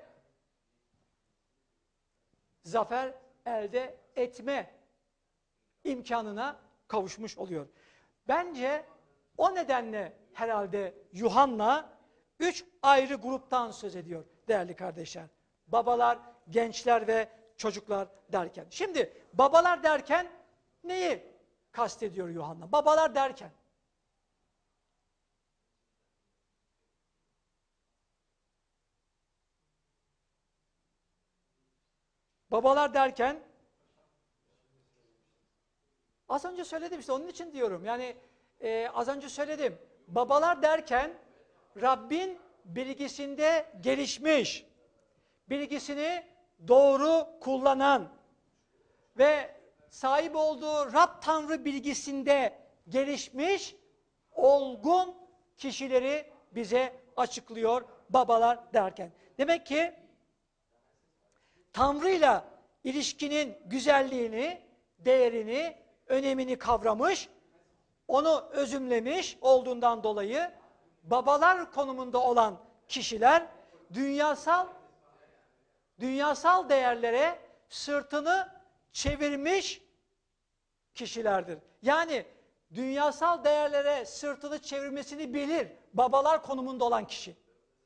zafer elde etme imkanına kavuşmuş oluyor. Bence o nedenle herhalde Yuhanna üç ayrı gruptan söz ediyor değerli kardeşler. Babalar, gençler ve çocuklar derken. Şimdi babalar derken neyi kastediyor Yuhanna? Babalar derken. Babalar derken az önce söyledim işte onun için diyorum. Yani e, az önce söyledim. Babalar derken Rabbin bilgisinde gelişmiş, bilgisini doğru kullanan ve sahip olduğu Rab Tanrı bilgisinde gelişmiş, olgun kişileri bize açıklıyor babalar derken. Demek ki Tanrı'yla ilişkinin güzelliğini, değerini, önemini kavramış, onu özümlemiş olduğundan dolayı babalar konumunda olan kişiler dünyasal dünyasal değerlere sırtını çevirmiş kişilerdir. Yani dünyasal değerlere sırtını çevirmesini bilir babalar konumunda olan kişi.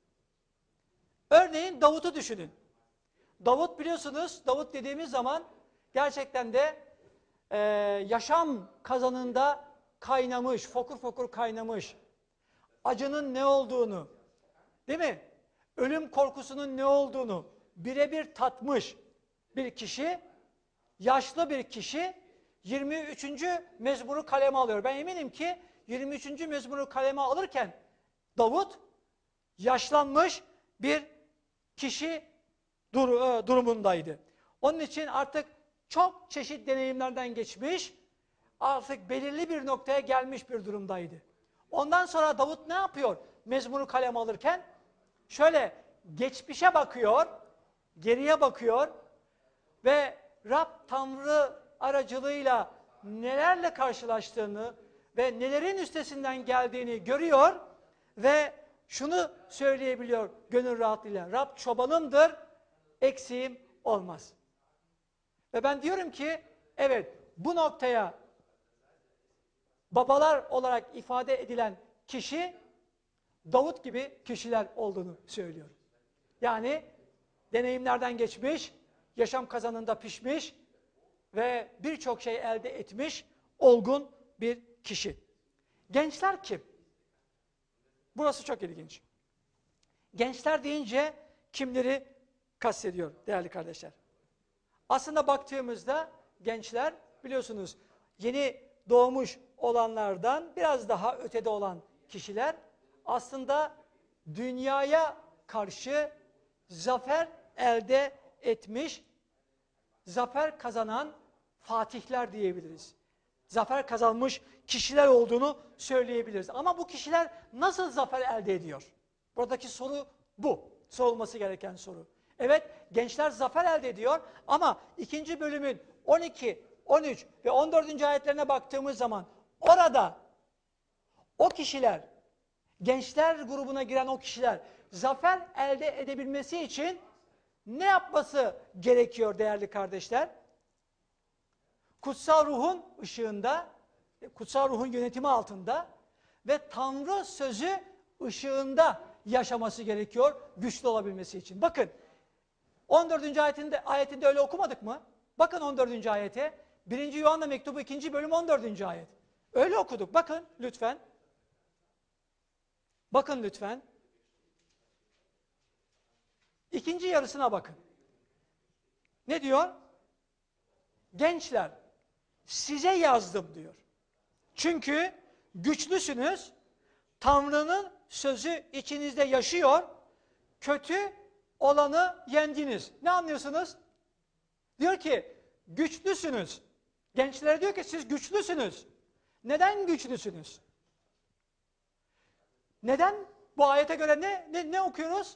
Örneğin Davut'u düşünün. Davut biliyorsunuz, Davut dediğimiz zaman gerçekten de e, yaşam kazanında kaynamış, fokur fokur kaynamış. Acının ne olduğunu, değil mi? Ölüm korkusunun ne olduğunu birebir tatmış bir kişi, yaşlı bir kişi yirmi üçüncü mezmuru kaleme alıyor. Ben eminim ki yirmi üçüncü mezmuru kaleme alırken Davut yaşlanmış bir kişi dur durumundaydı. Onun için artık çok çeşit deneyimlerden geçmiş, artık belirli bir noktaya gelmiş bir durumdaydı. Ondan sonra Davut ne yapıyor mezmuru kaleme alırken? Şöyle geçmişe bakıyor, geriye bakıyor ve Rab Tanrı aracılığıyla nelerle karşılaştığını ve nelerin üstesinden geldiğini görüyor ve şunu söyleyebiliyor gönül rahatlığıyla: Rab çobanımdır, eksiğim olmaz. Ve ben diyorum ki evet, bu noktaya babalar olarak ifade edilen kişi Davut gibi kişiler olduğunu söylüyor. Yani deneyimlerden geçmiş, yaşam kazanında pişmiş ve birçok şey elde etmiş olgun bir kişi. Gençler kim? Burası çok ilginç. Gençler deyince kimleri kastediyor değerli kardeşler? Aslında baktığımızda gençler biliyorsunuz yeni doğmuş olanlardan biraz daha ötede olan kişiler aslında dünyaya karşı zafer elde etmiş, zafer kazanan fatihler diyebiliriz. zafer kazanmış kişiler olduğunu söyleyebiliriz. Ama bu kişiler nasıl zafer elde ediyor? Buradaki soru bu. Sorulması gereken soru. Evet, gençler zafer elde ediyor ama ikinci bölümün on iki, on üç ve on dördüncü ayetlerine baktığımız zaman orada o kişiler, gençler grubuna giren o kişiler zafer elde edebilmesi için ne yapması gerekiyor değerli kardeşler? Kutsal ruhun ışığında, kutsal ruhun yönetimi altında ve Tanrı sözü ışığında yaşaması gerekiyor güçlü olabilmesi için. Bakın on dördüncü ayetinde, ayetinde öyle okumadık mı? Bakın on dördüncü ayete. birinci Yuhanna mektubu ikinci bölüm on dördüncü ayet. Öyle okuduk. Bakın lütfen. Bakın lütfen. İkinci yarısına bakın. Ne diyor? Gençler, size yazdım diyor. Çünkü güçlüsünüz, Tanrı'nın sözü içinizde yaşıyor, kötü olanı yendiniz. Ne anlıyorsunuz? Diyor ki, güçlüsünüz. Gençlere diyor ki, siz güçlüsünüz. Neden güçlüsünüz? Neden? Bu ayete göre ne, ne, ne okuyoruz?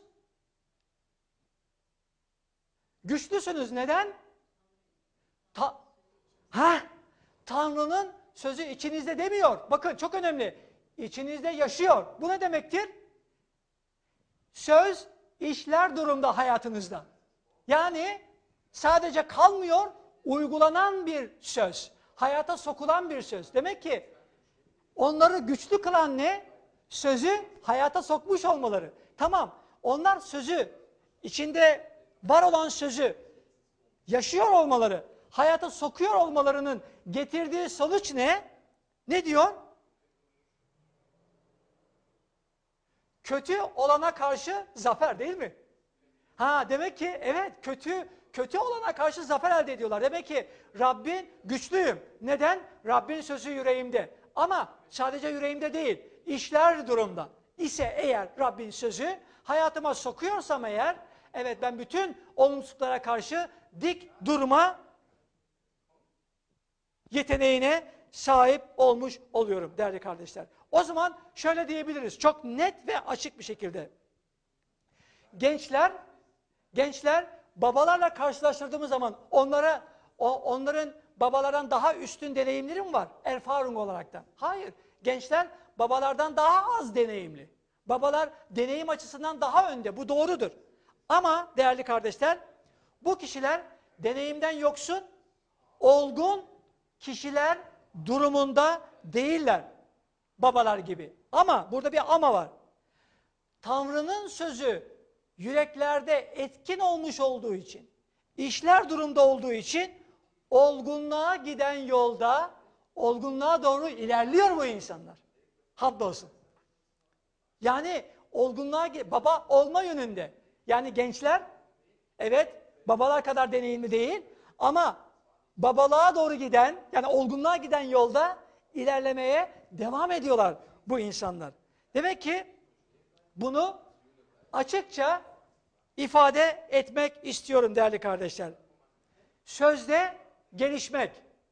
Güçlüsünüz. Neden? Ta ha, Tanrı'nın sözü içinizde demiyor. Bakın çok önemli. İçinizde yaşıyor. Bu ne demektir? Söz işler durumda hayatınızda. Yani sadece kalmıyor, uygulanan bir söz. Hayata sokulan bir söz. Demek ki onları güçlü kılan ne? Sözü hayata sokmuş olmaları. Tamam, onlar sözü, içinde var olan sözü yaşıyor olmaları, hayata sokuyor olmalarının getirdiği sonuç ne? Ne diyor? Kötü olana karşı zafer değil mi? Ha, demek ki evet, kötü kötü olana karşı zafer elde ediyorlar. Demek ki Rabbin güçlüyüm. Neden? Rabbin sözü yüreğimde. Ama sadece yüreğimde değil, işler durumda ise eğer Rabbin sözü hayatıma sokuyorsam eğer, evet ben bütün olumsuzluklara karşı dik durma yeteneğine sahip olmuş oluyorum değerli kardeşler. O zaman şöyle diyebiliriz çok net ve açık bir şekilde. Gençler, gençler babalarla karşılaştırdığımız zaman onlara, o, onların babalardan daha üstün deneyimleri mi var? Erfahrung olaraktan. Hayır. Gençler babalardan daha az deneyimli. Babalar deneyim açısından daha önde. Bu doğrudur. Ama değerli kardeşler, bu kişiler deneyimden yoksun, olgun kişiler durumunda değiller. Babalar gibi. Ama burada bir ama var. Tanrı'nın sözü yüreklerde etkin olmuş olduğu için, işler durumda olduğu için olgunluğa giden yolda olgunluğa doğru ilerliyor bu insanlar. Hamdolsun. Yani olgunluğa, baba olma yönünde. Yani gençler, evet babalar kadar deneyimli değil ama babalığa doğru giden, yani olgunluğa giden yolda ilerlemeye devam ediyorlar bu insanlar. Demek ki bunu açıkça ifade etmek istiyorum değerli kardeşler. Sözde gelişmek,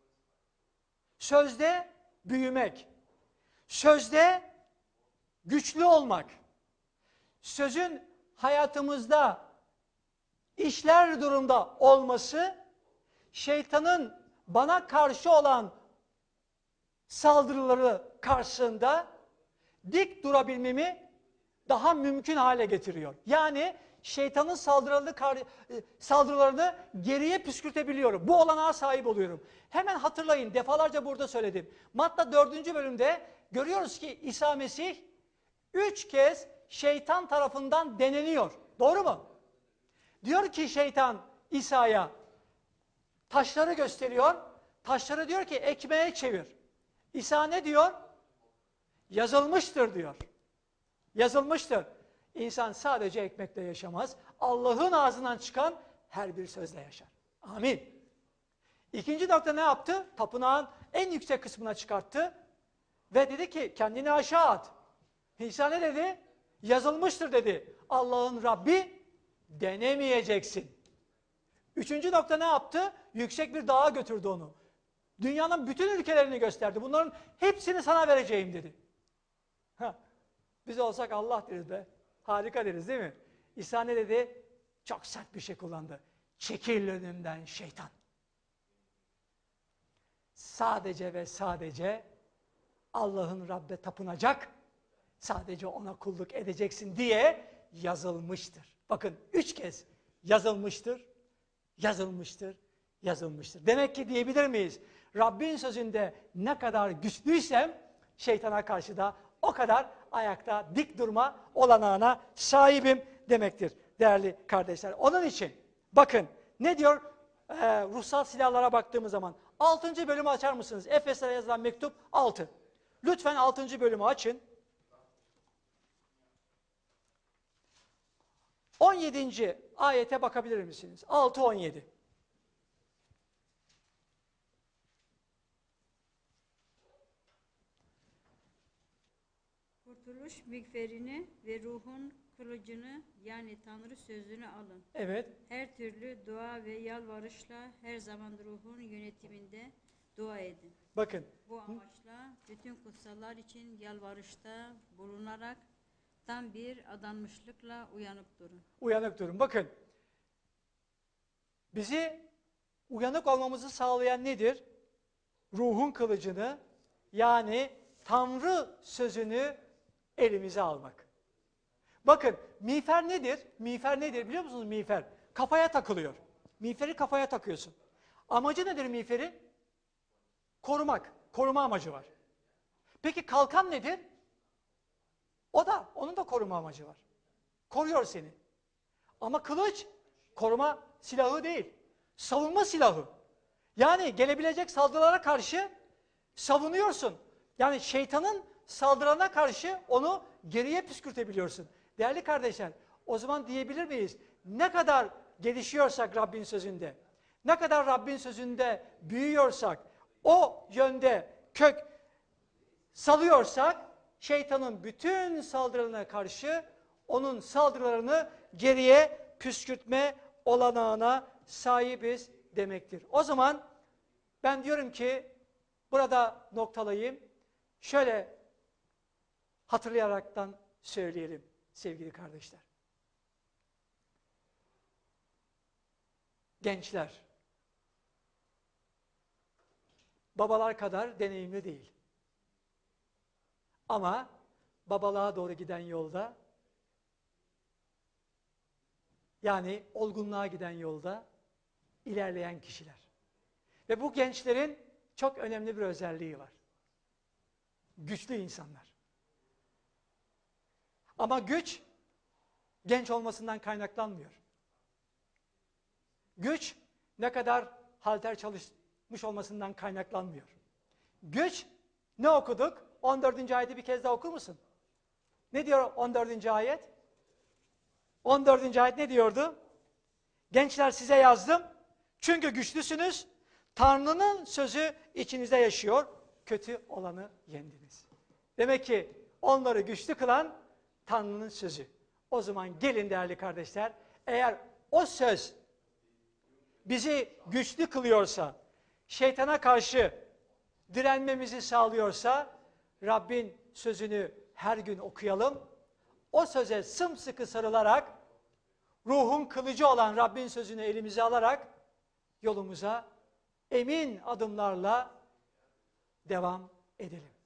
sözde büyümek, sözde güçlü olmak, sözün hayatımızda işler durumda olması, şeytanın bana karşı olan saldırıları karşısında dik durabilmemi daha mümkün hale getiriyor. Yani şeytanın saldırılarını, saldırılarını geriye püskürtebiliyorum. Bu olanağa sahip oluyorum. Hemen hatırlayın, defalarca burada söyledim. Matta dördüncü bölümde görüyoruz ki İsa Mesih üç kez şeytan tarafından deneniyor. Doğru mu? Diyor ki şeytan İsa'ya, taşları gösteriyor. Taşları diyor ki ekmeğe çevir. İsa ne diyor? Yazılmıştır diyor. Yazılmıştır. İnsan sadece ekmekle yaşamaz. Allah'ın ağzından çıkan her bir sözle yaşar. Amin. İkinci nokta ne yaptı? Tapınağın en yüksek kısmına çıkarttı. Ve dedi ki kendini aşağı at. İsa ne dedi? Yazılmıştır dedi. Allah'ın Rabbi denemeyeceksin. Üçüncü nokta ne yaptı? Yüksek bir dağa götürdü onu. Dünyanın bütün ülkelerini gösterdi. Bunların hepsini sana vereceğim dedi. Ha, biz olsak Allah deriz be. Harika deriz değil mi? İsa ne dedi? Çok sert bir şey kullandı. Çekil önümden şeytan. Sadece ve sadece Allah'ın Rabbe tapınacak, sadece ona kulluk edeceksin diye yazılmıştır. Bakın üç kez yazılmıştır, yazılmıştır, yazılmıştır. Demek ki diyebilir miyiz? Rabbin sözünde ne kadar güçlüysem şeytana karşı da o kadar ayakta dik durma olanağına sahibim demektir değerli kardeşler. Onun için bakın ne diyor ee, ruhsal silahlara baktığımız zaman altıncı bölümü açar mısınız? Efeslere yazılan mektup altı. Lütfen altıncı bölümü açın. on yedinci ayete bakabilir misiniz? altı on yedi. Kurtuluş mikverini ve ruhun kılıcını yani Tanrı sözünü alın. Evet. Her türlü dua ve yalvarışla her zaman ruhun yönetiminde dua edin. Bakın. Bu amaçla bütün kutsallar için yalvarışta bulunarak tam bir adanmışlıkla uyanık durun. Uyanık durun. Bakın. Bizi uyanık olmamızı sağlayan nedir? Ruhun kılıcını yani Tanrı sözünü elimize almak. Bakın miğfer nedir? Miğfer nedir biliyor musunuz miğfer? Kafaya takılıyor. Miğferi kafaya takıyorsun. Amacı nedir miğferi? Korumak. Koruma amacı var. Peki kalkan nedir? O da, onun da koruma amacı var. Koruyor seni. Ama kılıç koruma silahı değil. Savunma silahı. Yani gelebilecek saldırılara karşı savunuyorsun. Yani şeytanın saldırana karşı onu geriye püskürtebiliyorsun. Değerli kardeşler, o zaman diyebilir miyiz? Ne kadar gelişiyorsak Rabbin sözünde, ne kadar Rabbin sözünde büyüyorsak, o yönde kök salıyorsak, şeytanın bütün saldırılarına karşı onun saldırılarını geriye püskürtme olanağına sahibiz demektir. O zaman ben diyorum ki, burada noktalayayım, şöyle hatırlayaraktan söyleyelim sevgili kardeşler. Gençler, babalar kadar deneyimli değil. Ama babalığa doğru giden yolda, yani olgunluğa giden yolda ilerleyen kişiler. Ve bu gençlerin çok önemli bir özelliği var. Güçlü insanlar. Ama güç genç olmasından kaynaklanmıyor. Güç ne kadar halter çalışmış olmasından kaynaklanmıyor. Güç ne okuduk? on dördüncü ayeti bir kez daha okur musun? Ne diyor on dördüncü ayet? on dördüncü ayet ne diyordu? Gençler size yazdım. Çünkü güçlüsünüz. Tanrı'nın sözü içinizde yaşıyor. Kötü olanı yendiniz. Demek ki onları güçlü kılan Tanrı'nın sözü. O zaman gelin değerli kardeşler, eğer o söz bizi güçlü kılıyorsa, şeytana karşı direnmemizi sağlıyorsa, Rabbin sözünü her gün okuyalım. O söze sımsıkı sarılarak, ruhun kılıcı olan Rabbin sözünü elimize alarak, yolumuza emin adımlarla devam edelim.